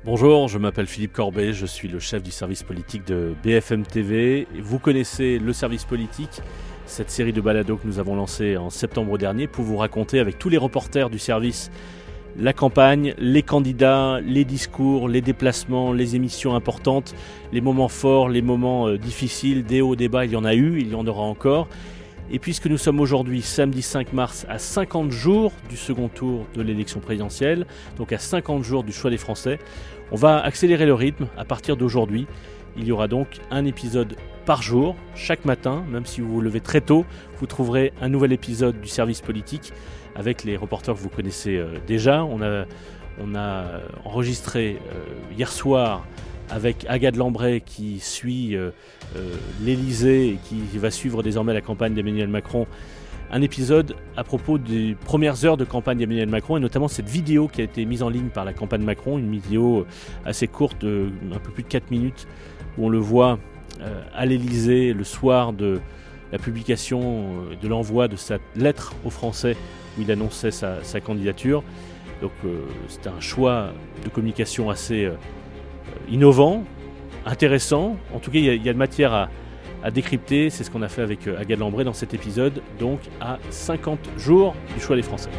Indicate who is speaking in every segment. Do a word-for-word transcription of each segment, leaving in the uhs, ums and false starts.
Speaker 1: Bonjour, je m'appelle Philippe Corbet, je suis le chef du service politique de B F M T V. Vous connaissez le service politique, cette série de balados que nous avons lancée en septembre dernier pour vous raconter avec tous les reporters du service la campagne, les candidats, les discours, les déplacements, les émissions importantes, les moments forts, les moments difficiles, des hauts débats, il y en a eu, il y en aura encore. Et puisque nous sommes aujourd'hui samedi cinq mars à cinquante jours du second tour de l'élection présidentielle, donc à cinquante jours du choix des Français, on va accélérer le rythme à partir d'aujourd'hui. Il y aura donc un épisode par jour, chaque matin, même si vous vous levez très tôt, vous trouverez un nouvel épisode du service politique avec les reporters que vous connaissez euh, déjà. On a, on a enregistré euh, hier soir avec Agathe Lambray qui suit euh, euh, l'Élysée et qui va suivre désormais la campagne d'Emmanuel Macron, un épisode à propos des premières heures de campagne d'Emmanuel Macron et notamment cette vidéo qui a été mise en ligne par la campagne Macron, une vidéo assez courte, de un peu plus de quatre minutes, où on le voit euh, à l'Élysée le soir de la publication euh, de l'envoi de sa lettre aux Français où il annonçait sa, sa candidature. Donc euh, c'était un choix de communication assez euh, innovant, intéressant. En tout cas, il y a, il y a de matière à, à décrypter. C'est ce qu'on a fait avec euh, Agathe Lambray dans cet épisode, donc à cinquante jours du choix des Français.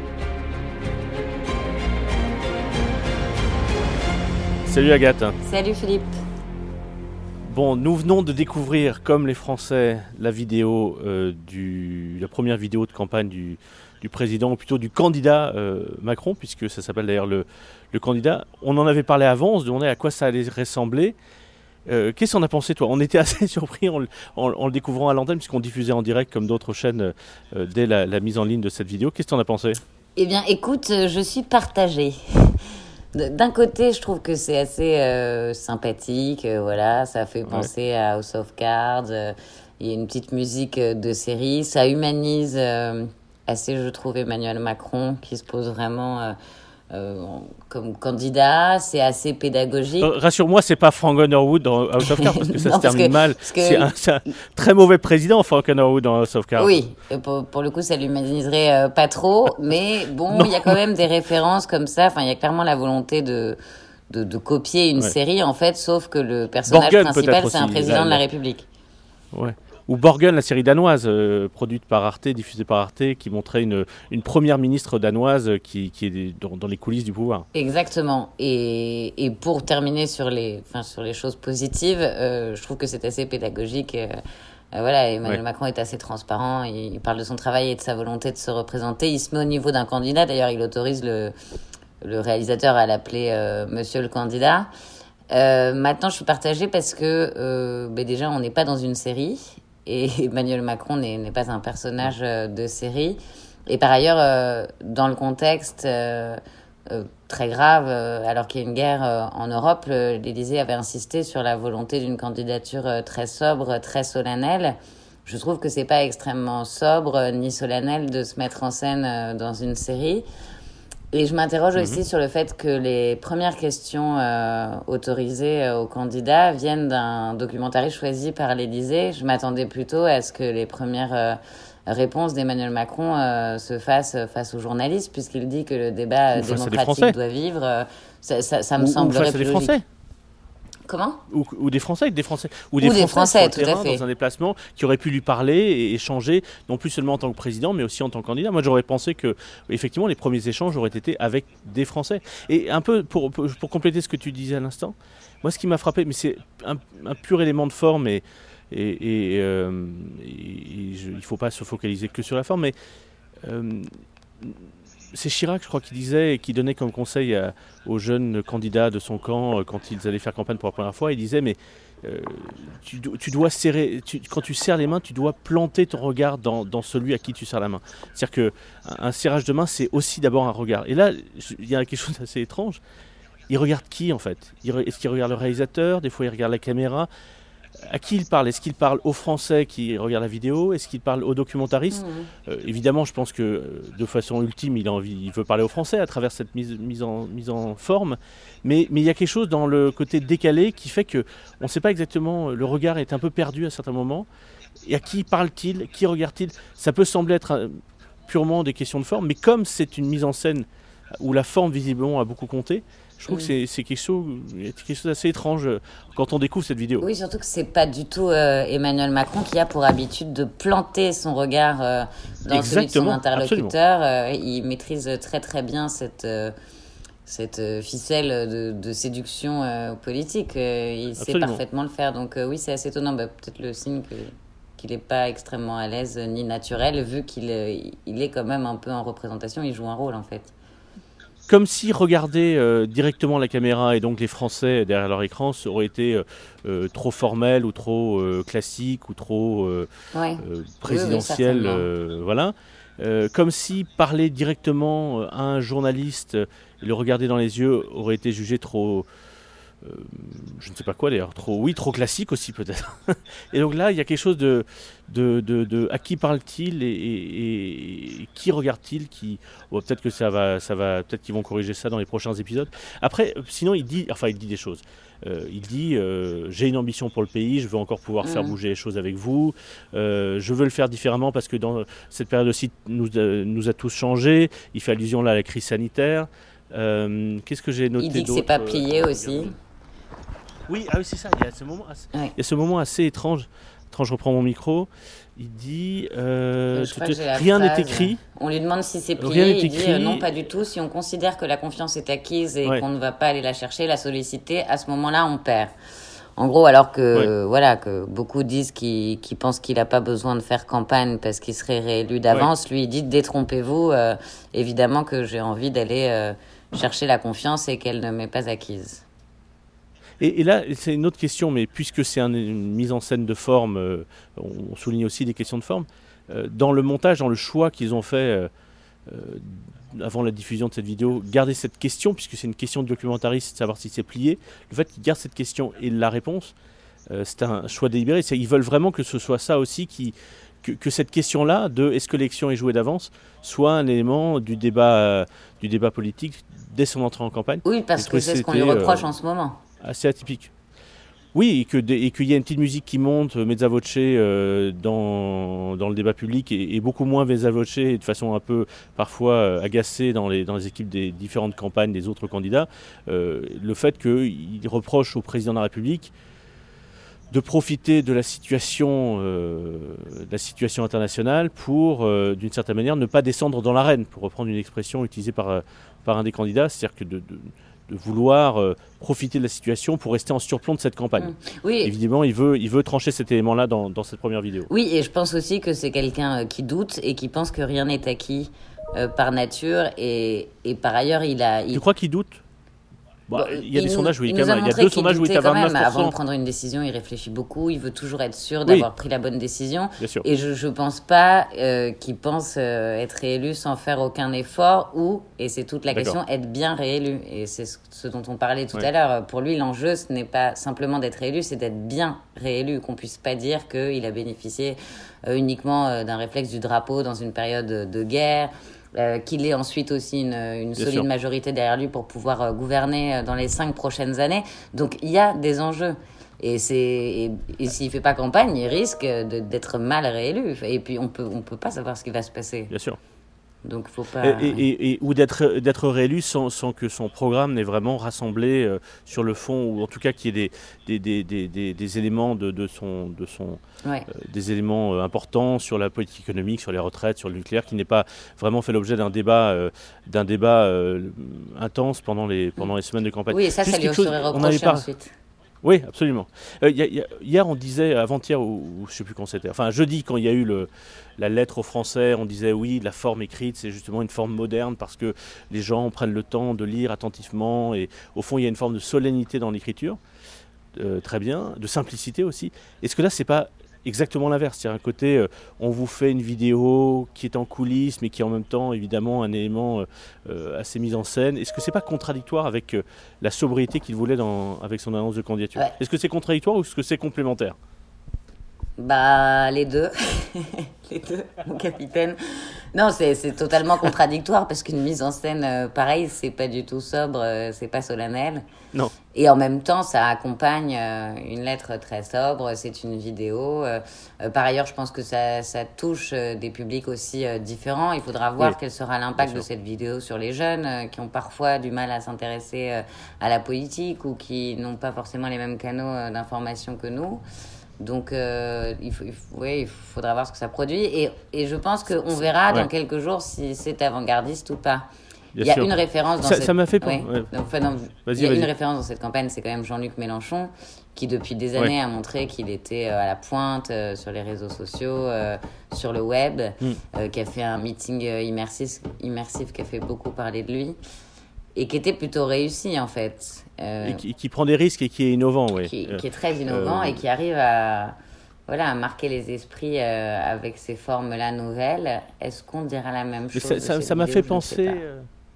Speaker 1: Salut Agathe.
Speaker 2: Salut Philippe.
Speaker 1: Bon, nous venons de découvrir, comme les Français, la vidéo euh, du, la première vidéo de campagne du, du président, ou plutôt du candidat euh, Macron, puisque ça s'appelle d'ailleurs le, le candidat. On en avait parlé avant, on se demandait à quoi ça allait ressembler. Euh, qu'est-ce qu'on a pensé, toi ? On était assez surpris en, en, en le découvrant à l'antenne, puisqu'on diffusait en direct, comme d'autres chaînes, euh, dès la, la mise en ligne de cette vidéo. Qu'est-ce que tu en as pensé ?
Speaker 2: Eh bien, écoute, je suis partagée. D'un côté, je trouve que c'est assez euh, sympathique, euh, voilà, ça fait penser ouais. à House of Cards, euh, il y a une petite musique euh, de série, ça humanise euh, assez, je trouve, Emmanuel Macron, qui se pose vraiment euh, euh, comme candidat, c'est assez pédagogique.
Speaker 1: Euh, rassure-moi, c'est pas Frank Underwood dans House of Cards, parce que ça
Speaker 2: non,
Speaker 1: se termine
Speaker 2: que,
Speaker 1: mal.
Speaker 2: Que...
Speaker 1: C'est, un, c'est un très mauvais président, Frank Underwood dans House of Cards.
Speaker 2: Oui, pour, pour le coup, ça l'humaniserait euh, pas trop, mais bon, il y a quand même des références comme ça, enfin, il y a clairement la volonté de, de, de copier une ouais. série, en fait, sauf que le personnage Borgen, principal, c'est un président là, de la République.
Speaker 1: Ouais. Ou Borgen, la série danoise, euh, produite par Arte, diffusée par Arte, qui montrait une, une première ministre danoise qui, qui est dans, dans les coulisses du pouvoir.
Speaker 2: Exactement. Et, et pour terminer sur les, enfin, sur les choses positives, euh, je trouve que c'est assez pédagogique. Euh, euh, voilà, Emmanuel ouais. Macron est assez transparent. Il parle de son travail et de sa volonté de se représenter. Il se met au niveau d'un candidat. D'ailleurs, il autorise le, le réalisateur à l'appeler euh, Monsieur le candidat. Euh, maintenant, je suis partagée parce que euh, ben déjà, on n'est pas dans une série. Et Emmanuel Macron n'est, n'est pas un personnage euh, de série. Et par ailleurs, euh, dans le contexte euh, euh, très grave, euh, alors qu'il y a une guerre euh, en Europe, le, l'Élysée avait insisté sur la volonté d'une candidature euh, très sobre, très solennelle. Je trouve que c'est pas extrêmement sobre euh, ni solennel de se mettre en scène euh, dans une série. Et je m'interroge mmh. aussi sur le fait que les premières questions euh, autorisées euh, aux candidats viennent d'un documentariste choisi par l'Élysée. Je m'attendais plutôt à ce que les premières euh, réponses d'Emmanuel Macron euh, se fassent face aux journalistes, puisqu'il dit que le débat
Speaker 1: ou
Speaker 2: démocratique doit vivre. Euh, ça, ça, ça me ou, semblerait
Speaker 1: ou face
Speaker 2: plus
Speaker 1: à des
Speaker 2: logique.
Speaker 1: Français.
Speaker 2: Comment ?
Speaker 1: Ou, ou des Français, des Français,
Speaker 2: ou des, ou des
Speaker 1: Français,
Speaker 2: Français tout à fait.
Speaker 1: Dans un déplacement qui aurait pu lui parler et échanger, non plus seulement en tant que président, mais aussi en tant que candidat. Moi, j'aurais pensé que, effectivement, les premiers échanges auraient été avec des Français. Et un peu pour, pour, pour compléter ce que tu disais à l'instant, moi, ce qui m'a frappé, mais c'est un, un pur élément de forme, et, et, et, euh, et je, il ne faut pas se focaliser que sur la forme, mais euh, c'est Chirac, je crois, qui disait et qui donnait comme conseil à, aux jeunes candidats de son camp euh, quand ils allaient faire campagne pour la première fois. Il disait, mais euh, tu, tu dois serrer, tu, quand tu serres les mains, tu dois planter ton regard dans, dans celui à qui tu serres la main. C'est-à-dire qu'un un serrage de main, c'est aussi d'abord un regard. Et là, il y a quelque chose d'assez étrange. Il regarde qui, en fait ? il, Est-ce qu'il regarde le réalisateur ? Des fois, il regarde la caméra. À qui il parle ? Est-ce qu'il parle aux Français qui regardent la vidéo ? Est-ce qu'il parle aux documentaristes ? mmh. euh, Évidemment, je pense que de façon ultime, il, a envie, il veut parler aux Français à travers cette mise, mise, en, mise en forme. Mais, mais il y a quelque chose dans le côté décalé qui fait qu'on ne sait pas exactement, le regard est un peu perdu à certains moments. Et à qui parle-t-il ? Qui regarde-t-il ? Ça peut sembler être purement des questions de forme, mais comme c'est une mise en scène où la forme visiblement a beaucoup compté. Je trouve mmh. que c'est, c'est quelque chose, quelque chose d'assez étrange quand on découvre cette vidéo.
Speaker 2: Oui, surtout que c'est pas du tout euh, Emmanuel Macron qui a pour habitude de planter son regard euh, dans Exactement, celui de son interlocuteur. Euh, il maîtrise très très bien cette, euh, cette ficelle de, de séduction euh, politique. Euh, il absolument. sait parfaitement le faire. Donc euh, oui, c'est assez étonnant. Bah, peut-être le signe que, qu'il n'est pas extrêmement à l'aise ni naturel, vu qu'il il est quand même un peu en représentation. Il joue un rôle en fait.
Speaker 1: Comme si regarder euh, directement la caméra et donc les Français derrière leur écran, ça aurait été euh, euh, trop formel ou trop euh, classique ou trop euh, ouais. euh, présidentiel. Oui, oui, euh, voilà. Euh, comme si parler directement à un journaliste et le regarder dans les yeux aurait été jugé trop... Euh, je ne sais pas quoi d'ailleurs, trop, oui, trop classique aussi peut-être. Et donc là, il y a quelque chose de, de, de, de à qui parle-t-il et, et, et qui regarde-t-il qui, bon, peut-être que ça va, ça va, peut-être qu'ils vont corriger ça dans les prochains épisodes. Après, sinon, il dit, enfin, il dit des choses. Euh, il dit, euh, j'ai une ambition pour le pays, je veux encore pouvoir mmh. faire bouger les choses avec vous. Euh, je veux le faire différemment parce que dans cette période aussi nous, euh, nous a tous changé. Il fait allusion là à la crise sanitaire. Euh, qu'est-ce que j'ai noté
Speaker 2: d'autre ? Il dit
Speaker 1: que
Speaker 2: c'est pas plié euh, aussi.
Speaker 1: Oui, ah oui, c'est ça. Il y a ce moment assez, ouais. il y a ce moment assez étrange. Attends, je reprends mon micro. Il dit euh, rien n'est écrit.
Speaker 2: On lui demande si c'est plié. Il dit euh, non, pas du tout. Si on considère que la confiance est acquise et ouais. qu'on ne va pas aller la chercher, la solliciter, à ce moment-là, on perd. En gros, alors que ouais. voilà, que beaucoup disent qu'il, qu'il pense qu'il n'a pas besoin de faire campagne parce qu'il serait réélu d'avance. Ouais. Lui, il dit détrompez-vous. Euh, évidemment que j'ai envie d'aller euh, chercher la confiance et qu'elle ne m'est pas acquise.
Speaker 1: Et, et là, c'est une autre question, mais puisque c'est un, une mise en scène de forme, euh, on souligne aussi des questions de forme. Euh, dans le montage, dans le choix qu'ils ont fait euh, euh, avant la diffusion de cette vidéo, garder cette question, puisque c'est une question de documentariste, de savoir si c'est plié. Le fait qu'ils gardent cette question et la réponse, euh, c'est un choix délibéré. C'est, ils veulent vraiment que ce soit ça aussi, qui, que, que cette question-là de est-ce que l'élection est jouée d'avance soit un élément du débat, euh, du débat politique dès son entrée en campagne.
Speaker 2: Oui, parce que c'est ce qu'on lui reproche euh, en ce moment.
Speaker 1: Assez atypique. Oui, et, que de, et qu'il y a une petite musique qui monte, mezza voce, euh, dans, dans le débat public, et, et beaucoup moins mezza voce, et de façon un peu parfois euh, agacée dans les, dans les équipes des différentes campagnes des autres candidats, euh, le fait qu'il reproche au président de la République de profiter de la situation, euh, de la situation internationale pour, euh, d'une certaine manière, ne pas descendre dans l'arène, pour reprendre une expression utilisée par, par un des candidats, c'est-à-dire que de, de de vouloir euh, profiter de la situation pour rester en surplomb de cette campagne. Mmh. Oui. Évidemment, il veut, il veut trancher cet élément-là dans, dans cette première vidéo.
Speaker 2: Oui, et je pense aussi que c'est quelqu'un euh, qui doute et qui pense que rien n'est acquis euh, par nature. Et, et par ailleurs, il a... Il...
Speaker 1: Tu crois qu'il doute ? Bah, bon, il y a il des nous, sondages où il, il, il y a deux sondages où il est à vingt-neuf pour cent.
Speaker 2: Avant de prendre une décision, il réfléchit beaucoup. Il veut toujours être sûr d'avoir oui. pris la bonne décision.
Speaker 1: Bien sûr.
Speaker 2: Et je ne pense pas euh, qu'il pense euh, être réélu sans faire aucun effort ou, et c'est toute la D'accord. question, être bien réélu. Et c'est ce dont on parlait tout ouais. à l'heure. Pour lui, l'enjeu, ce n'est pas simplement d'être réélu, c'est d'être bien réélu. Qu'on ne puisse pas dire qu'il a bénéficié euh, uniquement euh, d'un réflexe du drapeau dans une période de guerre. Euh, qu'il ait ensuite aussi une, une solide sûr. majorité derrière lui pour pouvoir euh, gouverner euh, dans les cinq prochaines années. Donc il y a des enjeux. Et, c'est, et, et s'il ne fait pas campagne, il risque de, d'être mal réélu. Et puis on peut, on peut pas savoir ce qui va se passer.
Speaker 1: Bien sûr.
Speaker 2: Donc faut pas...
Speaker 1: Et, et, et, et, ou d'être, d'être réélu sans, sans que son programme n'ait vraiment rassemblé euh, sur le fond, ou en tout cas qu'il y ait des, des, des, des, des éléments, de, de son, de son, ouais. euh, des éléments euh, importants sur la politique économique, sur les retraites, sur le nucléaire, qui n'ait pas vraiment fait l'objet d'un débat, euh, d'un débat euh, intense pendant les, pendant les semaines de campagne.
Speaker 2: Oui, et ça, Juste ça lui serait reproché pas... ensuite.
Speaker 1: Oui, absolument. Euh, y a, y a, hier, on disait, avant-hier, ou, ou je ne sais plus quand c'était, enfin jeudi, quand il y a eu le, la lettre aux Français, on disait oui, la forme écrite, c'est justement une forme moderne parce que les gens prennent le temps de lire attentivement et au fond, il y a une forme de solennité dans l'écriture, euh, très bien, de simplicité aussi. Est-ce que là, c'est pas exactement l'inverse, c'est-à-dire un côté, euh, on vous fait une vidéo qui est en coulisses, mais qui est en même temps, évidemment, un élément euh, assez mis en scène. Est-ce que c'est pas contradictoire avec euh, la sobriété qu'il voulait dans, avec son annonce de candidature ? Ouais. Est-ce que c'est contradictoire ou est-ce que c'est complémentaire ?
Speaker 2: Bah, les deux. Les deux, mon capitaine. Non, c'est, c'est totalement contradictoire parce qu'une mise en scène euh, pareille, c'est pas du tout sobre, euh, c'est pas solennel.
Speaker 1: Non.
Speaker 2: Et en même temps, ça accompagne euh, une lettre très sobre, c'est une vidéo. Euh, euh, par ailleurs, je pense que ça, ça touche euh, des publics aussi euh, différents. Il faudra voir
Speaker 1: Oui,
Speaker 2: quel sera l'impact de cette vidéo sur les jeunes euh, qui ont parfois du mal à s'intéresser euh, à la politique ou qui n'ont pas forcément les mêmes canaux euh, d'information que nous. Donc, euh, il, faut, il, faut, ouais, il faudra voir ce que ça produit. Et, et je pense qu'on verra
Speaker 1: ouais.
Speaker 2: dans quelques jours si c'est avant-gardiste ou pas.
Speaker 1: Bien
Speaker 2: il y a
Speaker 1: sûr.
Speaker 2: une référence dans
Speaker 1: ça,
Speaker 2: cette...
Speaker 1: ça m'a fait peur.
Speaker 2: Ouais.
Speaker 1: Ouais.
Speaker 2: Enfin, non,
Speaker 1: vas-y,
Speaker 2: il y a
Speaker 1: vas-y.
Speaker 2: une référence dans cette campagne, c'est quand même Jean-Luc Mélenchon, qui depuis des années
Speaker 1: ouais.
Speaker 2: a montré qu'il était euh, à la pointe euh, sur les réseaux sociaux, euh, sur le web, mm. euh, qui a fait un meeting euh, immersif, immersif qui a fait beaucoup parler de lui. Et qui était plutôt réussi, en fait.
Speaker 1: Euh, et qui, qui prend des risques et qui est innovant, oui.
Speaker 2: Qui, qui est très innovant euh... et qui arrive à, voilà, à marquer les esprits euh, avec ces formes-là nouvelles. Est-ce qu'on dira la même chose?
Speaker 1: Ça, ça, ça m'a fait penser... Euh,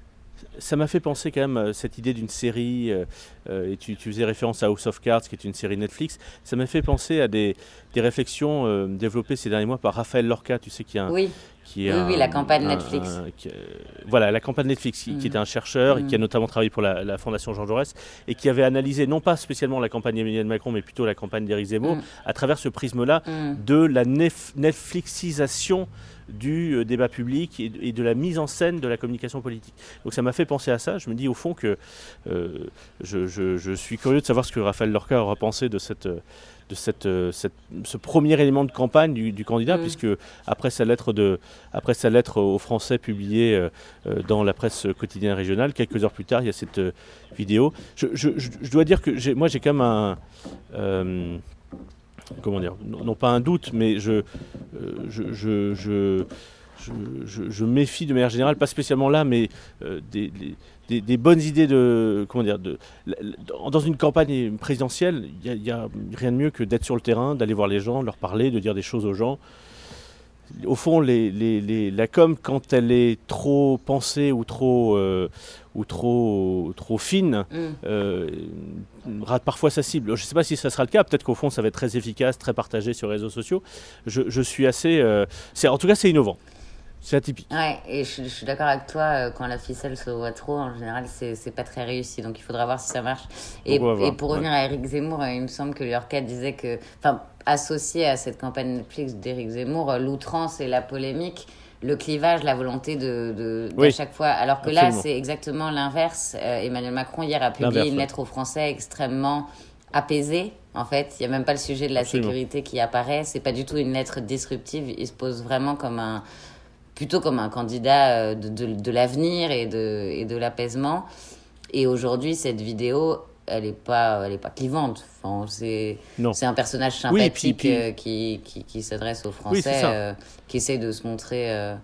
Speaker 1: ça m'a fait penser quand même euh, cette idée d'une série, euh, euh, et tu, tu faisais référence à House of Cards, qui est une série Netflix. Ça m'a fait penser à des, des réflexions euh, développées ces derniers mois par Raphaël Lorca, tu sais, qui est un...
Speaker 2: Oui.
Speaker 1: Qui est
Speaker 2: oui,
Speaker 1: un,
Speaker 2: oui, la campagne
Speaker 1: un,
Speaker 2: Netflix.
Speaker 1: Un, qui, euh, voilà, la campagne Netflix, qui, mmh. qui était un chercheur mmh. et qui a notamment travaillé pour la, la Fondation Jean Jaurès et qui avait analysé non pas spécialement la campagne Emmanuel Macron, mais plutôt la campagne d'Éric Zemmour, mmh. à travers ce prisme-là mmh. de la nef- Netflixisation du euh, débat public et, et de la mise en scène de la communication politique. Donc ça m'a fait penser à ça. Je me dis au fond que euh, je, je, je suis curieux de savoir ce que Raphaël Lorca aura pensé de cette... de cette, cette, ce premier élément de campagne du, du candidat, mmh. puisque après sa, lettre de, après sa lettre aux Français publiée euh, dans la presse quotidienne régionale, quelques heures plus tard, il y a cette euh, vidéo. Je, je, je, je dois dire que j'ai, moi j'ai quand même un... Euh, comment dire, non, non pas un doute, mais je, euh, je, je, je, je, je, je méfie de manière générale, pas spécialement là, mais euh, des, des, des, des bonnes idées de, comment dire, de, dans une campagne présidentielle, il n'y a, a rien de mieux que d'être sur le terrain, d'aller voir les gens, de leur parler, de dire des choses aux gens. Au fond, les, les, les, la com, quand elle est trop pensée ou trop, euh, ou trop, trop fine, mm. euh, rate parfois sa cible. Je ne sais pas si ça sera le cas. Peut-être qu'au fond, ça va être très efficace, très partagé sur les réseaux sociaux. Je, je suis assez... Euh, c'est, en tout cas, c'est innovant. C'est atypique.
Speaker 2: Ouais, et je, je suis d'accord avec toi, quand la ficelle se voit trop, en général, c'est, c'est pas très réussi. Donc, il faudra voir si ça marche. Et, et pour revenir ouais. à Éric Zemmour, il me semble que Lorca disait que... Enfin, associé à cette campagne Netflix d'Éric Zemmour, l'outrance et la polémique, le clivage, la volonté de, de, oui. à chaque fois. Alors que Absolument. Là, c'est exactement l'inverse. Euh, Emmanuel Macron, hier, a publié l'inverse, une lettre ouais. aux Français extrêmement apaisée. En fait, il n'y a même pas le sujet de la Absolument. Sécurité qui apparaît. C'est pas du tout une lettre disruptive. Il se pose vraiment comme un... plutôt comme un candidat de, de, de l'avenir et de, et de l'apaisement. Et aujourd'hui, cette vidéo... elle n'est pas, elle est pas clivante. Enfin, c'est, c'est un personnage sympathique oui, puis, puis... Euh, qui, qui, qui s'adresse aux Français, oui, euh, qui essaie de se montrer euh,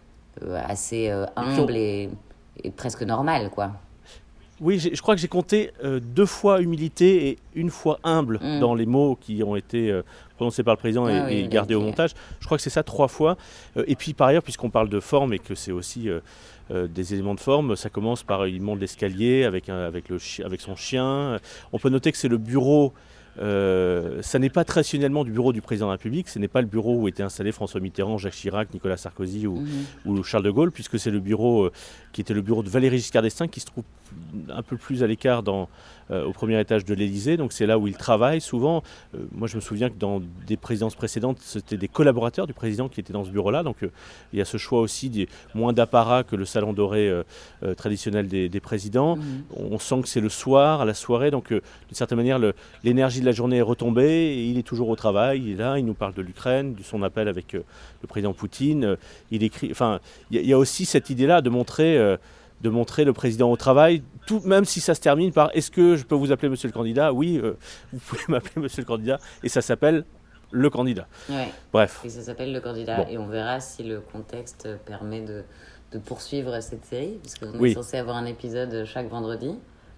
Speaker 2: assez euh, humble et, et presque normal, quoi.
Speaker 1: Oui, j'ai, je crois que j'ai compté euh, deux fois humilité et une fois humble mm. dans les mots qui ont été euh, prononcés par le président et, ah, oui, et gardés au montage. Je crois que c'est ça, trois fois. Euh, et puis par ailleurs, puisqu'on parle de forme et que c'est aussi euh, euh, des éléments de forme, ça commence par, il monte l'escalier avec, un, avec, le chi- avec son chien. On peut noter que c'est le bureau... Euh, ça n'est pas traditionnellement du bureau du président de la République, ce n'est pas le bureau où étaient installés François Mitterrand, Jacques Chirac, Nicolas Sarkozy ou, mmh. ou Charles de Gaulle, puisque c'est le bureau euh, qui était le bureau de Valéry Giscard d'Estaing, qui se trouve un peu plus à l'écart dans, euh, au premier étage de l'Élysée, donc c'est là où il travaille souvent. Euh, moi je me souviens que dans des présidences précédentes, c'était des collaborateurs du président qui étaient dans ce bureau-là, donc euh, il y a ce choix aussi, des, moins d'apparat que le salon doré euh, euh, traditionnel des, des présidents. Mmh. On sent que c'est le soir, à la soirée, donc euh, d'une certaine manière le, l'énergie de la journée est retombée et il est toujours au travail, il est là, il nous parle de l'Ukraine, de son appel avec euh, le président Poutine, euh, il écrit, enfin il y, y a aussi cette idée-là de montrer, euh, de montrer le président au travail, tout, même si ça se termine par est-ce que je peux vous appeler monsieur le candidat? Oui, euh, vous pouvez m'appeler monsieur le candidat, et ça s'appelle le candidat.
Speaker 2: Ouais.
Speaker 1: Bref.
Speaker 2: Et ça s'appelle le candidat, bon. Et on verra si le contexte permet de, de poursuivre cette série, parce qu'on est oui. censé avoir un épisode chaque vendredi.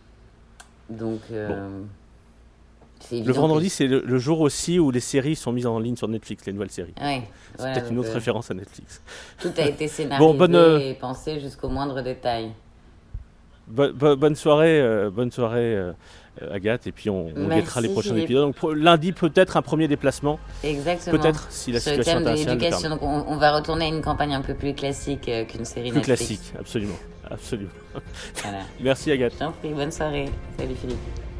Speaker 2: Donc... Euh... Bon.
Speaker 1: Le vendredi, que... c'est le, le jour aussi où les séries sont mises en ligne sur Netflix, les nouvelles séries.
Speaker 2: Ouais,
Speaker 1: c'est
Speaker 2: voilà,
Speaker 1: peut-être une autre
Speaker 2: euh,
Speaker 1: référence à Netflix.
Speaker 2: Tout a été scénarisé bon, bonne, euh... et pensé jusqu'au moindre détail.
Speaker 1: Bo- bo- bonne soirée, euh, bonne soirée euh, Agathe, et puis on, on
Speaker 2: Merci,
Speaker 1: guettera les prochains
Speaker 2: Philippe.
Speaker 1: épisodes. Donc, pro- lundi, peut-être un premier déplacement.
Speaker 2: Exactement.
Speaker 1: Peut-être, si la
Speaker 2: Sur le
Speaker 1: situation
Speaker 2: thème de
Speaker 1: internationale le
Speaker 2: l'éducation.
Speaker 1: permet.
Speaker 2: Donc on, on va retourner à une campagne un peu plus classique euh, qu'une série
Speaker 1: Plus
Speaker 2: Netflix.
Speaker 1: classique, absolument. absolument.
Speaker 2: Voilà.
Speaker 1: Merci Agathe.
Speaker 2: Je t'en prie, bonne soirée. Salut Philippe.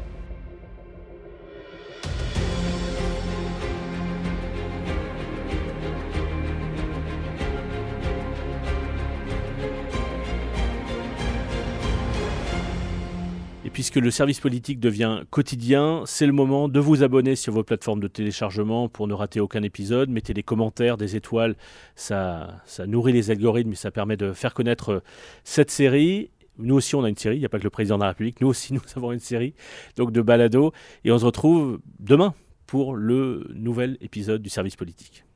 Speaker 1: Et puisque le service politique devient quotidien, c'est le moment de vous abonner sur vos plateformes de téléchargement pour ne rater aucun épisode. Mettez des commentaires, des étoiles, ça, ça nourrit les algorithmes et ça permet de faire connaître cette série. Nous aussi, on a une série, il n'y a pas que le président de la République, nous aussi, nous avons une série donc de balado. Et on se retrouve demain pour le nouvel épisode du service politique.